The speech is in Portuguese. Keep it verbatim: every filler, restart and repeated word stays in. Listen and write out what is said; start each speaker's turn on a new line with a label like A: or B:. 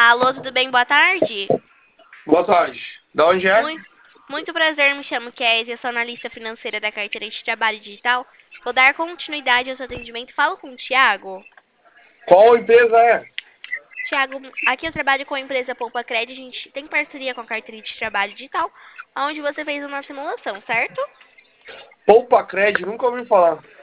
A: Alô, tudo bem? Boa tarde.
B: Boa tarde. Da onde é?
A: Muito, muito prazer, me chamo Kézia, eu sou analista financeira da carteira de trabalho digital. Vou dar continuidade ao seu atendimento. Falo com o Thiago.
B: Qual empresa é?
A: Thiago, aqui eu trabalho com a empresa Poupa Cred. A gente tem parceria com a carteira de trabalho digital, onde você fez uma simulação, certo?
B: Poupa Cred, nunca ouvi falar.